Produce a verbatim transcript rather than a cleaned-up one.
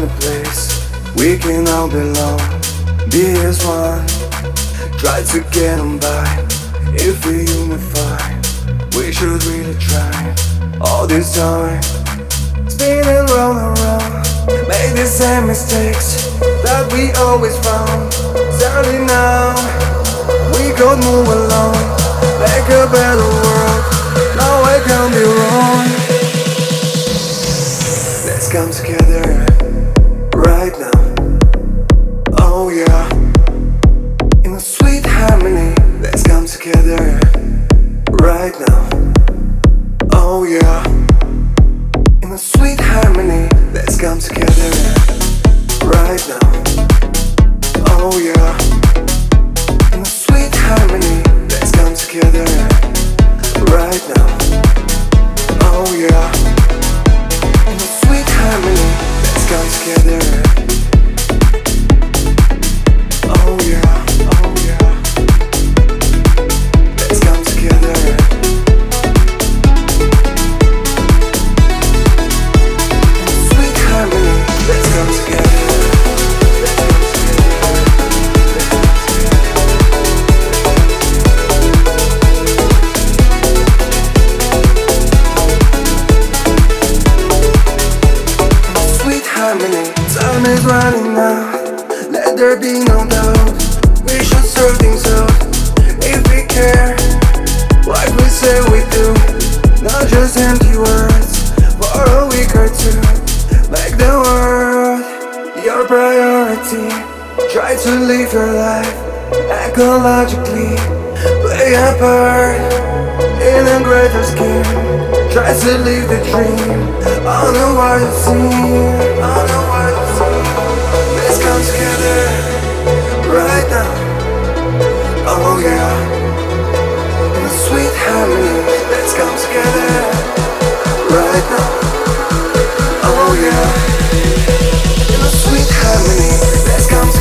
find a place we can all belong. Be as one, try to get on by. If we unify, we should really try. All this time, spinning round and round, made the same mistakes that we always found. Sadly now, we could move along, make a better world. Now I can't be wrong. Let's come together right now. Oh yeah, in a sweet harmony. Let's come together right now. Oh yeah, in a sweet harmony. Let's come together right now. Oh yeah, in a sweet harmony. Let's come together right now. Oh yeah, in a sweet harmony. Let's come together. Oh yeah, oh yeah. Let's come together. In a sweet harmony. Let's come together. Time is running out, let there be no doubt. We should sort things out if we care. Like we say we do, not just empty words. For a week or two, make the world your priority. Try to live your life ecologically. Play a part in a greater scheme. Try to live the dream on a wider scene, on a wider scene. Let's come together right now. Oh yeah, in a sweet harmony. Let's come together right now. Oh yeah, in a sweet harmony. Let's come together.